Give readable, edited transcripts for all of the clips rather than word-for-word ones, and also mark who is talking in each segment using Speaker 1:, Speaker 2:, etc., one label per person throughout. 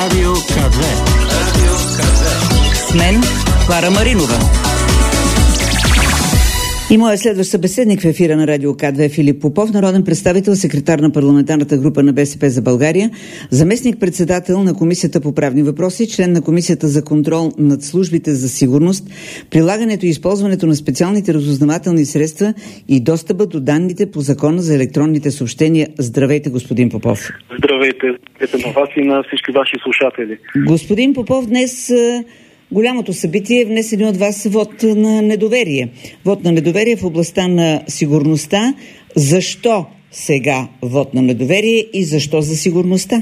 Speaker 1: Радио КД.
Speaker 2: С мен Клара Маринова. И моят следващ събеседник в ефира на Радио К2 Филип Попов, народен представител, секретар на парламентарната група на БСП за България, заместник-председател на Комисията по правни въпроси, член на Комисията за контрол над службите за сигурност, прилагането и използването на специалните разузнавателни средства и достъпа до данните по Закона за електронните съобщения. Здравейте, господин Попов.
Speaker 3: Здравейте на вас и на всички ваши слушатели.
Speaker 2: Господин Попов, днес голямото събитие е внесен от вас вод на недоверие. Вод на недоверие в областта на сигурността. Защо сега вод на недоверие и защо за сигурността?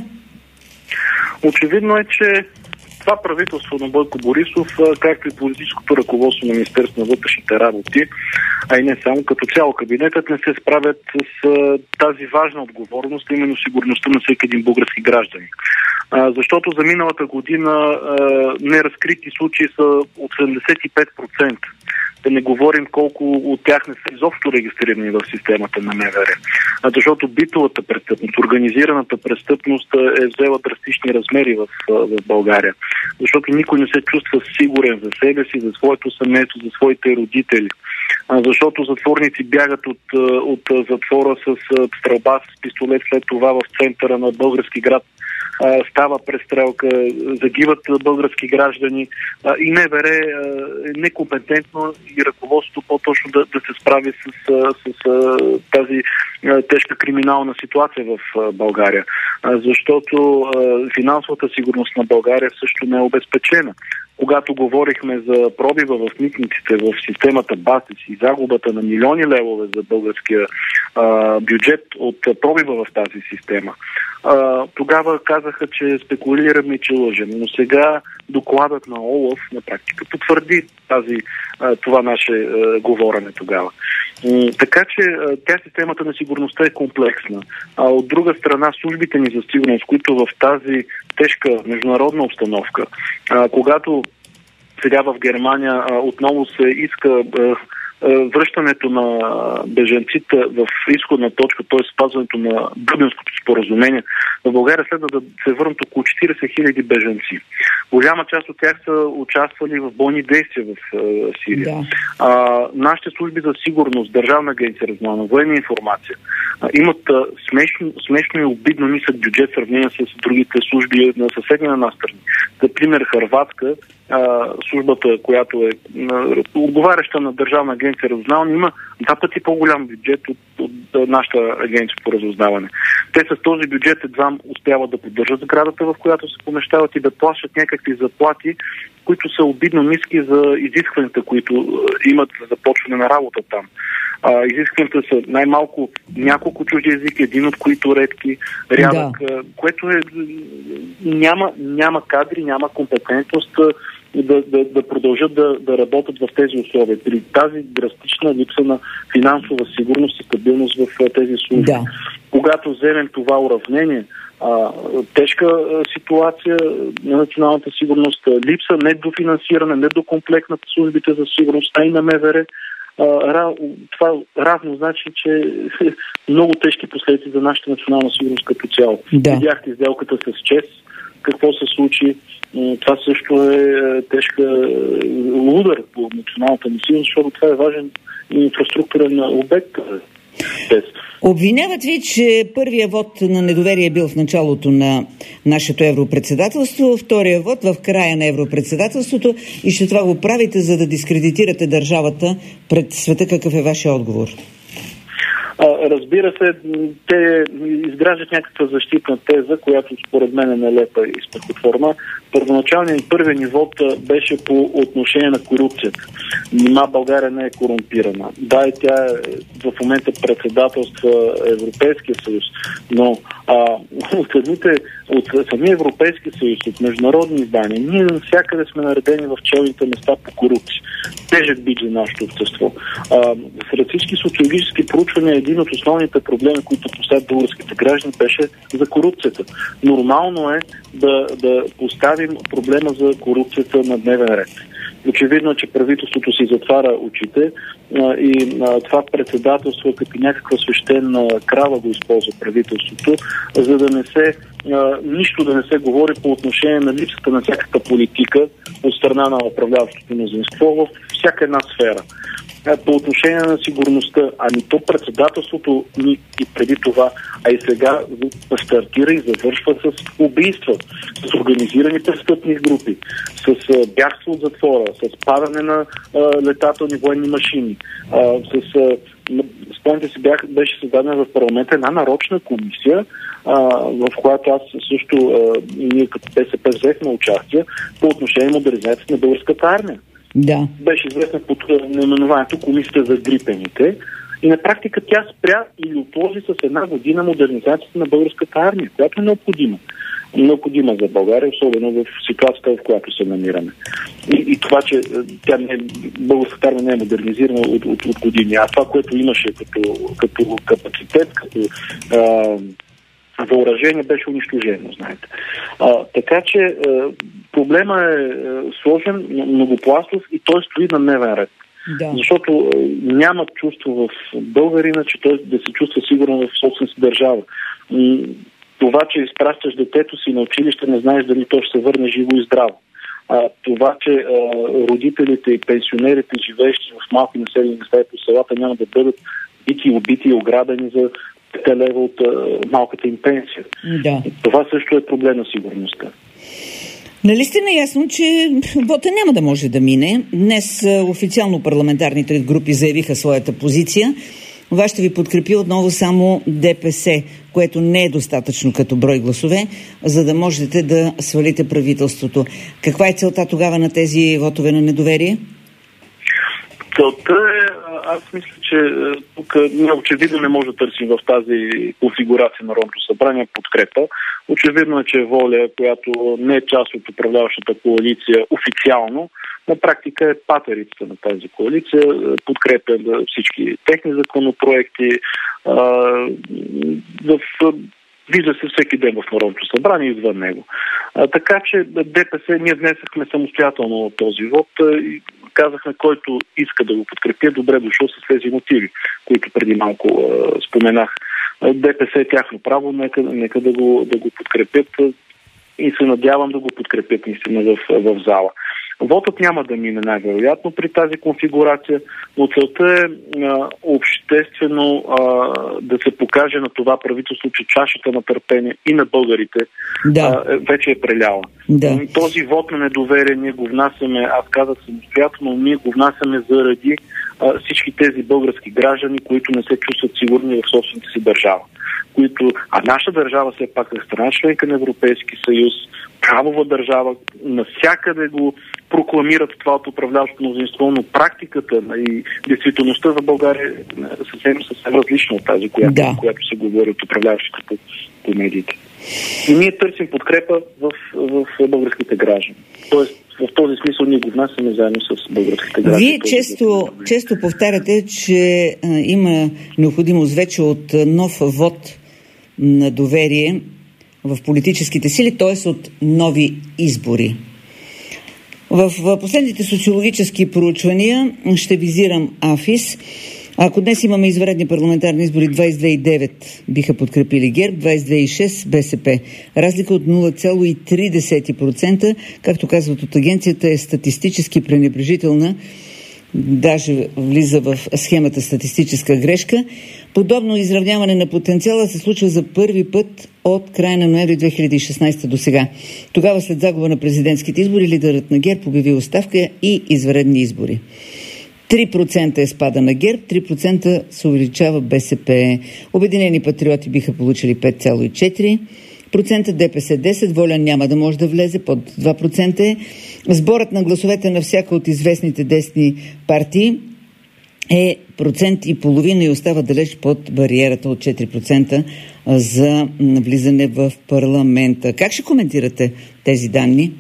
Speaker 3: Очевидно е, че това правителство на Бойко Борисов, както и политическото ръководство на Министерството на вътрешните работи, а и не само, като цяло кабинетът не се справят с тази важна отговорност, именно сигурността на всеки един български гражданин. Защото за миналата година неразкрити случаи са от 75%. Да не говорим колко от тях не са изобщо регистрирани в системата на МВР. Защото битовата престъпност, организираната престъпност е взела драстични размери в България. Защото никой не се чувства сигурен за себе си, за своето семейство, за своите родители. Защото затворници бягат от затвора с стрелба с пистолет, след това в центъра на български град става престрелка, загиват български граждани и МВР е некомпетентно и ръководството по-точно да се справи с тази тежка криминална ситуация в България. Защото финансовата сигурност на България също не е обезпечена. Когато говорихме за пробива в митниците, в системата БАСИС и загубата на милиони левове за българския бюджет от пробива в тази система, тогава казаха, че спекулираме и че лъжем. Но сега докладът на ОЛАФ на практика потвърди това наше говорене тогава. Така че системата на сигурността е комплексна. А от друга страна, службите ни за сигурност, които в тази тежка международна обстановка, когато сега в Германия отново се иска връщането на бежанците в изходна точка, т.е. спазването на Дъблинското споразумение, в България следва да се върнат около 40 000 бежанци. Голяма част от тях са участвали в бойни действия в Сирия. Да. Нашите служби за сигурност, Държавна агенция разузнаване, военна информация, имат смешно и обидно нисък бюджет в сравнение с другите служби на съседни на нас страни. Например, Хърватска, службата, която е отговаряща на Държавна агенция разузнаване, има 2 пъти по-голям бюджет от нашата агенция по разузнаване. Те с този бюджет едва успяват да поддържат сградата, в която се помещават и да плащат някакви заплати, които са обидно ниски за изискванията, които имат за започване на работа там. Изискванията са най-малко няколко чужди езики, един от които редки, рядък, което е няма кадри, няма компетентност да продължат да работят в тези условия. При тази драстична липса на финансова сигурност и стабилност в тези служби. Да. Когато вземем това уравнение, тежка ситуация на националната сигурност, липса недофинансиране, недокомплект на службите за сигурност, а и на МВР, това равно значи, че много тежки последици за нашата национална сигурност като цяло. Да. Видяхте сделката с ЧЕЗ, какво се случи. Това също е тежка удар по националната ни сигурност, защото това е важен инфраструктурен обект.
Speaker 2: Обвиняват ви, че първият вод на недоверие е бил в началото на нашето европредседателство, втория вод в края на европредседателството и че това го правите, за да дискредитирате държавата пред света. Какъв е вашия отговор?
Speaker 3: Разбира се, те изграждат някаква защитна теза, която според мен е нелепа и смехотворна. Първоначалният първият ниво беше по отношение на корупцията. Нима България не е корумпирана. Да, и тя в момента председателства Европейския съюз, но от самия Европейски съюз, от международни издания, ние навсякъде сме наредени в челните места по корупция. Тежък бич за нашето общество. Сред всички социологически проучвания един от основните проблеми, които поставят българските граждани, беше за корупцията. Нормално е да поставим проблема за корупцията на дневен ред. Очевидно е, че правителството си затваря очите и това председателство като някаква свещена крава го използва правителството, за да не се нищо да не се говори по отношение на липсата на всякаква политика от страна на управляващото мнозинство в всяка една сфера. По отношение на сигурността, то председателството ни и преди това, а и сега стартира и завършва с убийства, с организирани престъпни групи, с бягство от затвора, с падане на летателни военни машини, спомняте си, беше създадена в парламента една нарочна комисия, в която аз също ние като БСП взехме участие по отношение на модернизацията на българската армия.
Speaker 2: Да.
Speaker 3: Беше известна под наименованието Комисията за грипените и на практика тя спря или отложи с една година модернизацията на българската армия, която е необходима. Необходима за България, особено в ситуацията, в която се намираме. И това, че българската армия не е модернизирана от години, а това, което имаше като капацитет, като въоръжение, беше унищожено, знаете. Така че проблема е сложен, многопластов и той стои на дневен ред. Да. Защото няма чувство в българина, че той да се чувства сигурно в собствената си държава. Това, че изпращаш детето си на училище, не знаеш дали той ще се върне живо и здраво. Това, че родителите и пенсионерите, живеещи в малки населени места по селата, няма да бъдат бити, убити и ограбени за лева от малката им пенсия. Да. Това също е проблем на сигурността.
Speaker 2: Нали сте наясно, че вота няма да може да мине? Днес официално парламентарните групи заявиха своята позиция. Вас ще ви подкрепи отново само ДПС, което не е достатъчно като брой гласове, за да можете да свалите правителството. Каква е целта тогава на тези вотове на недоверие?
Speaker 3: Целта е, аз мисля, че тук очевидно не може да търсим в тази конфигурация на Народното събрание подкрепа. Очевидно е, че Воля, която не е част от управляващата коалиция официално, на практика е патерицата на тази коалиция, подкрепя всички техни законопроекти, вижда се всеки ден в Народното събрание и извън него. Така че ДПС, ние внесахме самостоятелно този вод и казахме, който иска да го подкрепи, добре дошъл с тези мотиви, които преди малко споменах. ДПС е тяхно право, нека да го подкрепят и се надявам да го подкрепят наистина в зала. Вотът няма да мине най-вероятно при тази конфигурация, но целта е обществено да се покаже на това правителство, че чашата на търпение и на българите вече е преляла. Да. Този вот на недоверие ние го внасяме, аз казах самостоятелно, ние го внасяме заради всички тези български граждани, които не се чувстват сигурни в собствената си държава. А наша държава все пак е страна членка на Европейски съюз, правова държава, навсякъде го прокламират това от управляващото мнозинство, но практиката и действителността в България е съвсем различна от тази, която се говори от управляващите по медиите. И ние търсим подкрепа в българските граждани. Тоест, в този смисъл ние го внасяме заедно с българските граждани.
Speaker 2: Вие често повтаряте, че има необходимост вече от нов вод на доверие в политическите сили, т.е. от нови избори. В последните социологически проучвания, ще визирам АФИС, ако днес имаме извънредни парламентарни избори, 22,9 биха подкрепили ГЕРБ, 22,6 БСП. Разлика от 0,3%, както казват от агенцията, е статистически пренебрежителна, даже влиза в схемата статистическа грешка. Подобно изравняване на потенциала се случва за първи път от края на ноември 2016 до сега. Тогава, след загуба на президентските избори, лидерът на ГЕРБ обяви оставка и извънредни избори. 3% е спада на ГЕРБ, 3% се увеличава БСП. Обединени патриоти биха получили 5,4%, ДПС 10%, Воля няма да може да влезе, под 2% е. Сборът на гласовете на всяка от известните десни партии е 1,5% и остава далеч под бариерата от 4% за влизане в парламента. Как ще коментирате тези данни?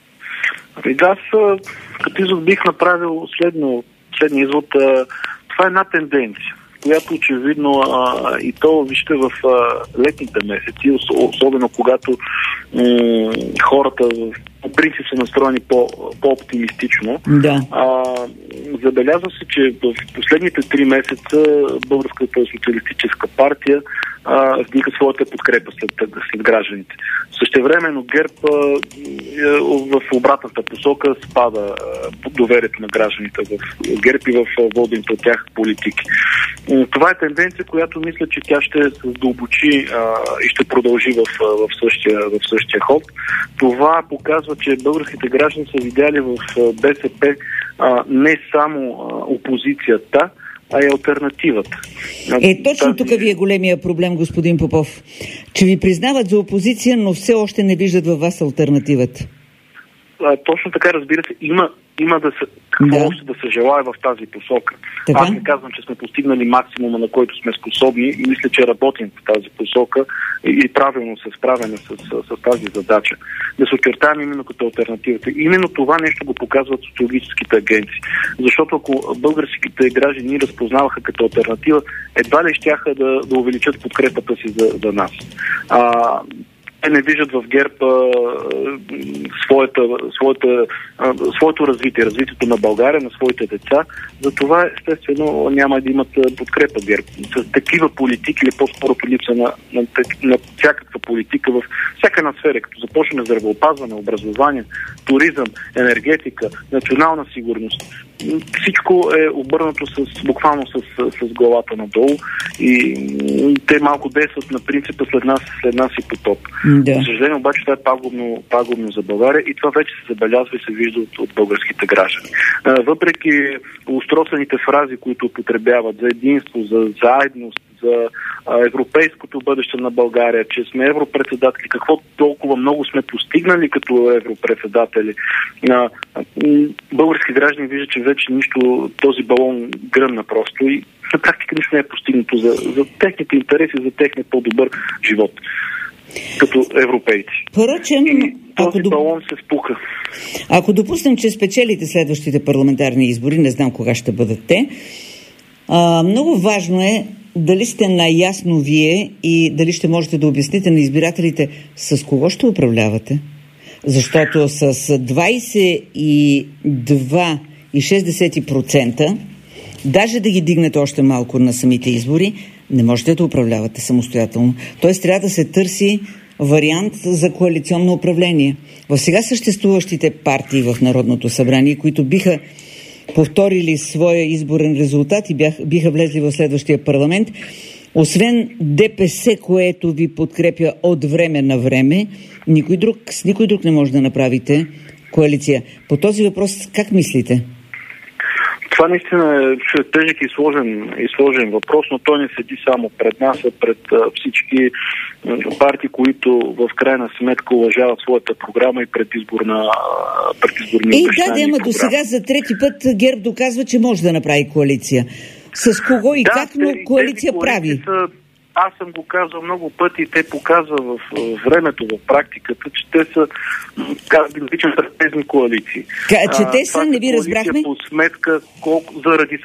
Speaker 3: Аз като извод бих направил следния извод. Това е една тенденция. която очевидно и то, вижте, в летните месеци, особено когато хората по принцип са настроени по-оптимистично.
Speaker 2: Да.
Speaker 3: Забелязва се, че в последните 3 месеца Българската социалистическа партия вдига своята подкрепа след гражданите. Същевременно ГЕРБ в обратната посока спада доверието на гражданите в ГЕРБ и в водените от тях политики. Това е тенденция, която мисля, че тя ще се задълбочи и ще продължи в същия ход. Това показва, че българските граждани са видяли в БСП не само опозицията, а и алтернативата.
Speaker 2: Точно тук ви е големия проблем, господин Попов, че ви признават за опозиция, но все още не виждат във вас алтернативата.
Speaker 3: Точно така, разбира се, има още да се желае в тази посока.
Speaker 2: Така?
Speaker 3: Аз не казвам, че сме постигнали максимума, на който сме способни, и мисля, че работим в тази посока и правилно се справяме с тази задача. Да се очертаем именно като алтернативата. Именно това нещо го показват социологическите агенции. Защото ако българските граждани ни разпознаваха като алтернатива, едва ли щяха да увеличат подкрепата си за нас. Те не виждат в ГЕРБ своето развитие, развитието на България, на своите деца. Затова, естествено, няма да имат подкрепа ГЕРБ. С такива политики, или по-скоро липса на всякаква политика в всяка една сфера, като започне здравеопазване, образование, туризъм, енергетика, национална сигурност. Всичко е обърнато буквално с главата надолу и те малко действат на принципа след нас и потоп.
Speaker 2: Да.
Speaker 3: За съжаление, обаче това е пагубно за България и това вече се забелязва и се вижда от българските граждани. Въпреки устройствените фрази, които употребяват за единство, за заедност, за европейското бъдеще на България, че сме европредседатели, какво толкова много сме постигнали като европредседатели. Български граждани виждат, че вече нищо, този балон гръмна просто и на практика нищо не е постигнато за техните интереси, за техния по-добър живот като европейци.
Speaker 2: Впрочем,
Speaker 3: и този балон се спука.
Speaker 2: Ако допуснем, че спечелите следващите парламентарни избори, не знам кога ще бъдат те, много важно е дали сте наясно вие и дали ще можете да обясните на избирателите с кого ще управлявате. Защото с 22,6%, даже да ги дигнете още малко на самите избори, не можете да управлявате самостоятелно. Тоест трябва да се търси вариант за коалиционно управление. В сега съществуващите партии в Народното събрание, които биха повторили своя изборен резултат и биха влезли в следващия парламент, освен ДПС, което ви подкрепя от време на време, с никой друг не може да направите коалиция. По този въпрос как мислите?
Speaker 3: Това наистина е тежък и сложен въпрос, но той не седи само пред нас, а пред всички партии, които в крайна сметка уважават своята програма и предизборни обещания.
Speaker 2: Ама до сега за трети път ГЕРБ доказва, че може да направи коалиция. С кого и как, но коалиция прави.
Speaker 3: Аз съм го казал много пъти и те показва в времето, в практиката, че те са, как би наричам, трапезни коалиции.
Speaker 2: Че те са, не ви разбрахме?
Speaker 3: По сметка, заради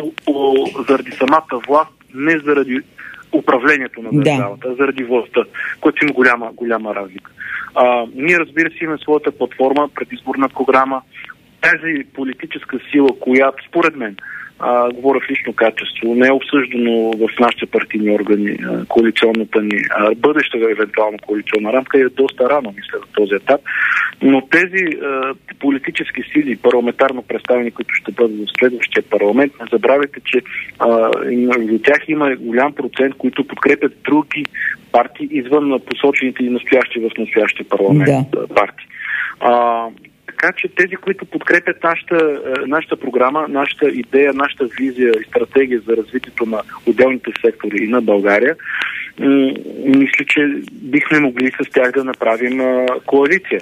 Speaker 3: самата власт, не заради управлението на държавата, заради властта, което има голяма разлика. Ние, разбира се, имаме своята платформа, предизборна програма, тази политическа сила, която, според мен, говоря в лично качество, не е обсъждано в нашите партийни органи, коалиционната ни бъдеща евентуално коалиционна рамка е доста рано, мисля, за този етап. Но тези политически сили, парламентарно представени, които ще бъдат в следващия парламент, не забравяйте, че за тях има голям процент, които подкрепят други партии извън посочените и настоящи в настоящия парламент партии. Така че тези, които подкрепят нашата програма, нашата идея, нашата визия и стратегия за развитието на отделните сектори и на България, мисля, че бихме могли с тях да направим коалиция.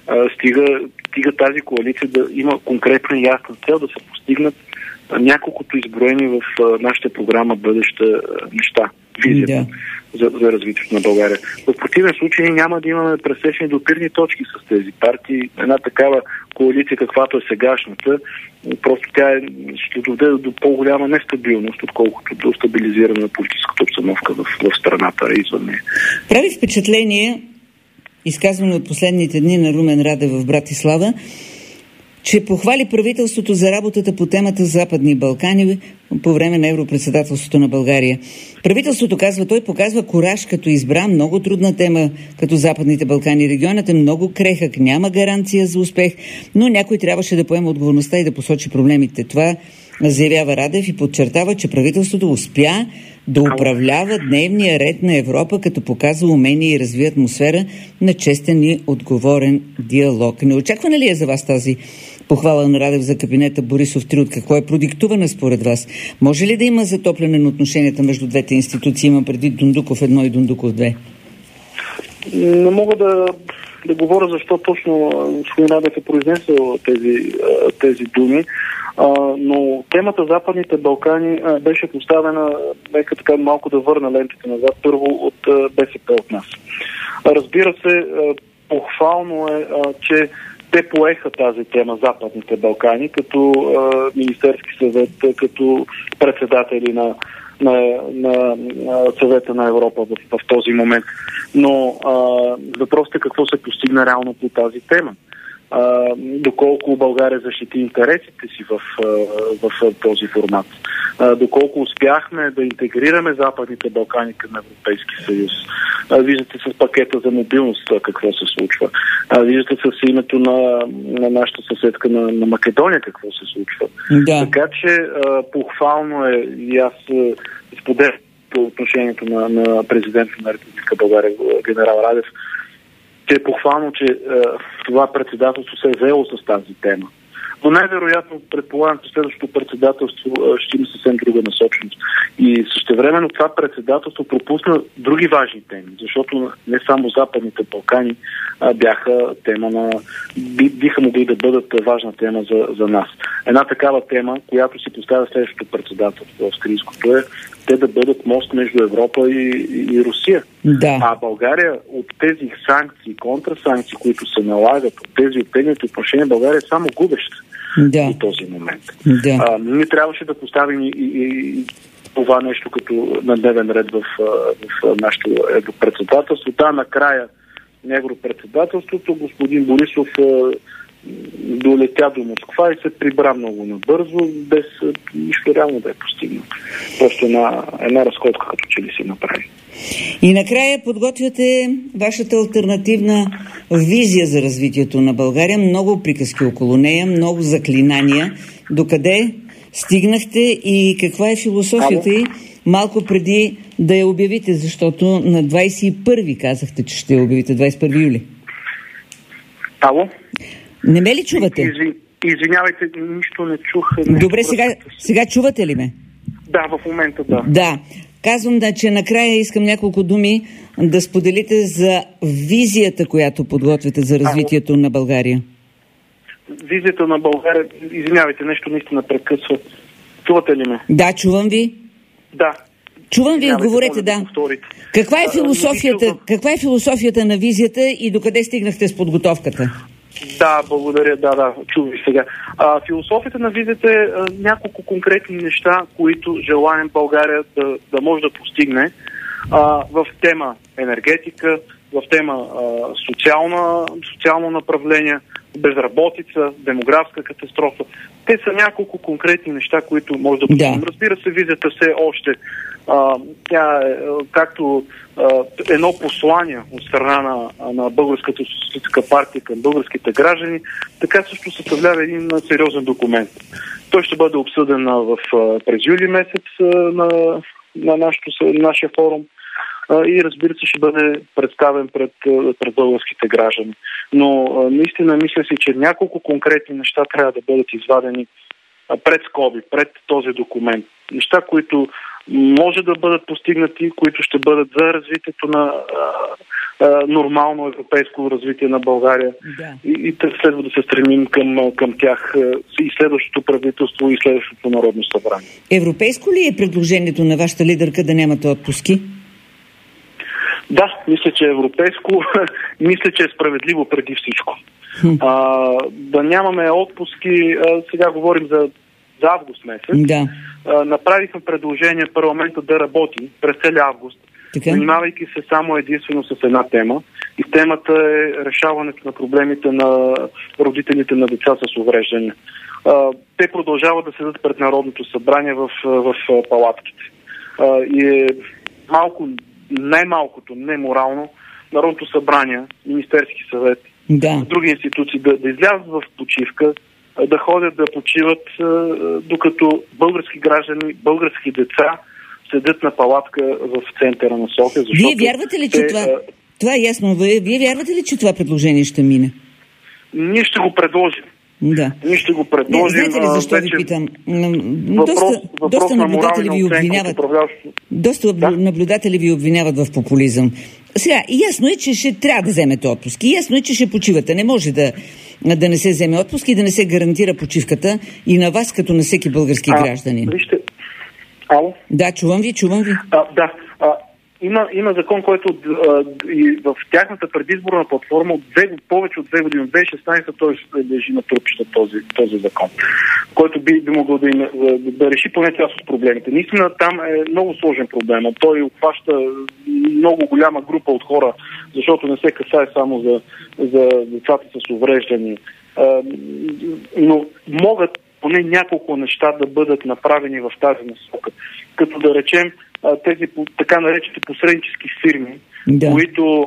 Speaker 3: Стига тази коалиция да има конкретна и ясна цел да се постигнат няколкото изброени в нашата програма бъдеща неща. визията за развитието на България. В противен случай няма да имаме пресечни допирни точки с тези партии. Една такава коалиция, каквато е сегашната, просто тя ще доведе до по-голяма нестабилност, отколкото до стабилизиране на политическата обстановка в страната и извън нея.
Speaker 2: Прави впечатление изказване от последните дни на Румен Радев в Братислава, че похвали правителството за работата по темата Западни Балкани по време на европредседателството на България. Правителството, казва той, показва кураж, като избра много трудна тема, като Западните Балкани. Регионът е много крехък, няма гаранция за успех, но някой трябваше да поема отговорността и да посочи проблемите. Това заявява Радев и подчертава, че правителството успя да управлява дневния ред на Европа, като показва умение и развива атмосфера на честен и отговорен диалог. Неочаквана ли е за вас тази похвала на Радев за кабинета Борисов 3? От какво е продиктувана според вас? Може ли да има затопляне на отношенията между двете институции? Имам предвид Дондуков 1 и Дондуков 2.
Speaker 3: Не мога да говоря защо точно господин Радев е произнесъл тези думи, но темата Западните Балкани беше поставена, нека така малко да върна лентите назад, първо от БСП от нас. Разбира се, похвално е, че те поеха тази тема Западните Балкани като Министерски съвет, като председатели на Съвета на Европа в този момент. Но въпросът е какво се постигна реално по тази тема. Доколко България защити интересите си в този формат. Доколко успяхме да интегрираме Западните Балкани към Европейски съюз. Виждате с пакета за мобилност какво се случва. Виждате с името на нашата съседка на Македония какво се случва. Да. Така че похвално е и аз споделям по отношението на президента на Република България, генерал Радев, че е похвално, че това председателство се е взело с тази тема. Но най-вероятно, предполагам, че следващото председателство ще има съвсем друга насоченост. И същевременно това председателство пропусна други важни теми, защото не само Западните Балкани бяха тема биха могли да бъдат важна тема за нас. Една такава тема, която си поставя следващото председателство австрийското, е те да бъдат мост между Европа и Русия. Да. А България от тези санкции, контрасанкции, които се налагат, от тези оттегнати отношения, България е само губеща до този момент. Да. Ние трябваше да поставим и това нещо като на дневен ред в нашето европредседателство. Накрая на европредседателството господин Борисов долетя до Москва и се прибра много набързо, без нищо реално да е постигнато. Просто една разходка като че ли си направи.
Speaker 2: И накрая подготвяте вашата алтернативна визия за развитието на България. Много приказки около нея, много заклинания. Докъде стигнахте и каква е философията й малко преди да я обявите, защото на 21-ви казахте, че ще я обявите, 21 юли.
Speaker 3: Ало?
Speaker 2: Не ме ли чувате?
Speaker 3: Извинявайте, нищо не чух.
Speaker 2: Добре, сега чувате ли ме?
Speaker 3: Да, в момента да.
Speaker 2: Да. Казвам, че накрая искам няколко думи да споделите за визията, която подготвяте за развитието на България.
Speaker 3: Визията на България, извинявайте, нещо наистина прекъсва. Чувате ли ме?
Speaker 2: Да, чувам ви.
Speaker 3: Да.
Speaker 2: Чувам ви, отговорете, да. Каква е философията на визията и докъде стигнахте с подготовката?
Speaker 3: Да, благодаря, да, чувам сега. Философията на визията е няколко конкретни неща, които желаем България да може да постигне в тема енергетика, в тема социално направление, безработица, демографска катастрофа. Те са няколко конкретни неща, които може да постигнем. Да. Разбира се, визията все още тя е както едно послание от страна на Българската социалистическа партия към българските граждани, така също съставлява един сериозен документ. Той ще бъде обсъден през юли месец на нашия форум и разбира се ще бъде представен пред българските граждани. Но наистина мисля си, че няколко конкретни неща трябва да бъдат извадени пред скоби, пред този документ. Неща, които може да бъдат постигнати, които ще бъдат за развитието нормално европейско развитие на България.
Speaker 2: Да.
Speaker 3: И следва да се стремим към тях и следващото правителство, и следващото Народно събрание.
Speaker 2: Европейско ли е предложението на вашата лидерка да нямате отпуски?
Speaker 3: Да, мисля, че е европейско. Мисля, че е справедливо преди всичко. Да нямаме отпуски, сега говорим за август месец.
Speaker 2: Да.
Speaker 3: Направихме предложение парламента да работи през целия август, занимавайки се само единствено с една тема. И темата е решаването на проблемите на родителите на деца с увреждания. Те продължават да седат пред Народното събрание в палатките. И е най-малкото неморално Народното събрание, Министерски съвет, други институции да излязат в почивка, да ходят да почиват, докато български граждани, български деца седят на палатка в центъра на София.
Speaker 2: Вие вярвате ли, че това е ясно? Вие вярвате ли, че това предложение ще мине?
Speaker 3: Ние ще го предложим.
Speaker 2: Да.
Speaker 3: Ние ще го предложим.
Speaker 2: Знаете ли защо ви питам? Доста наблюдатели ви обвиняват. Доста наблюдатели ви обвиняват в популизъм. Сега, ясно е, че ще трябва да вземете отпуски. Ясно е, че ще почивате. Не може да не се вземе отпуск и да не се гарантира почивката и на вас, като на всеки български гражданин.
Speaker 3: Вижте. Ало?
Speaker 2: Да, чувам ви.
Speaker 3: Да. Има закон, който и в тяхната предизборна платформа повече от 2 години, 2016 той лежи на трупища този закон, който би могъл да реши поне част от проблемите. Наистина там е много сложен проблем. Той обхваща много голяма група от хора, защото не се касае само за децата с увреждания. Но могат поне няколко неща да бъдат направени в тази насока. Като да речем тези така наречените посреднически фирми, които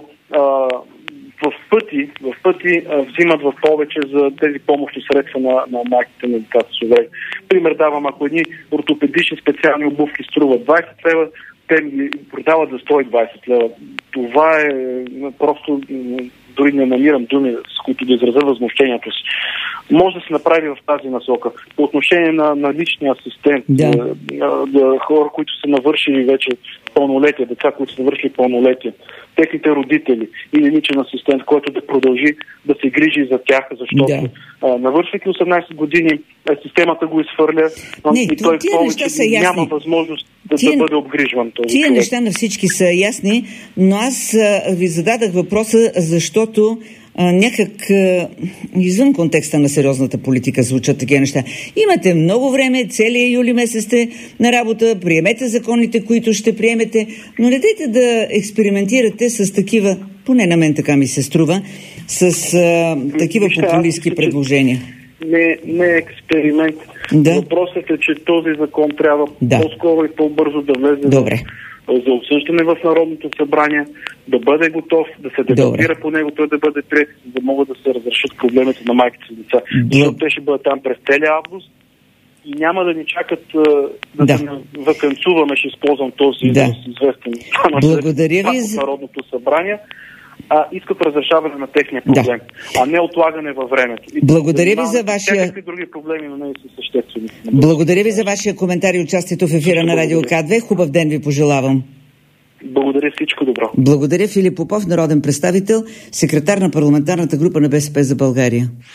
Speaker 3: в пъти взимат в повече за тези помощни средства на майките на децата с увреждания. Пример давам, ако едни ортопедични специални обувки струват 20 лева, те ги продават за 120 лева. Това е просто, дори не намирам думи, с които да изразя възмущението си. Може да се направи в тази насока. По отношение на личния асистент, хора, които са навършили вече пълнолетие, деца, които са навършили пълнолетие, техните родители или личен асистент, който да продължи да се грижи за тях, защото навършвайки 18 години, системата го изхвърля и той повече няма възможност да бъде обгрижван този човек.
Speaker 2: Тия неща на всички са ясни, но аз ви зададах въпроса, защото някак извън контекста на сериозната политика звучат такива неща. Имате много време, целия юли месец сте на работа, приемете законите, които ще приемете, но не дайте да експериментирате с такива, поне на мен така ми се струва, с такива популистки предложения.
Speaker 3: Не е експеримент. Въпросът е, че този закон трябва по-скоро и по-бързо да влезе за обсъждане в Народното събрание, да бъде готов, да се дебатира по него, той да бъде приет, за да могат да се разрешат проблемите на майките с деца. Защото те ще бъдат там през целия август и няма да ни чакат да се ваканцуваме, ще използвам този известен
Speaker 2: Благодаря ви за
Speaker 3: Народното събрание. Искат разрешаване на техния проблем, а не отлагане във времето.
Speaker 2: Благодаря ви за вашия...
Speaker 3: Всякакви други проблеми, но не са съществени.
Speaker 2: Благодаря ви за вашия коментар и участието в ефира на Радио К2. Хубав ден ви пожелавам.
Speaker 3: Благодаря, всичко добро.
Speaker 2: Благодаря. Филип Попов, народен представител, секретар на парламентарната група на БСП за България.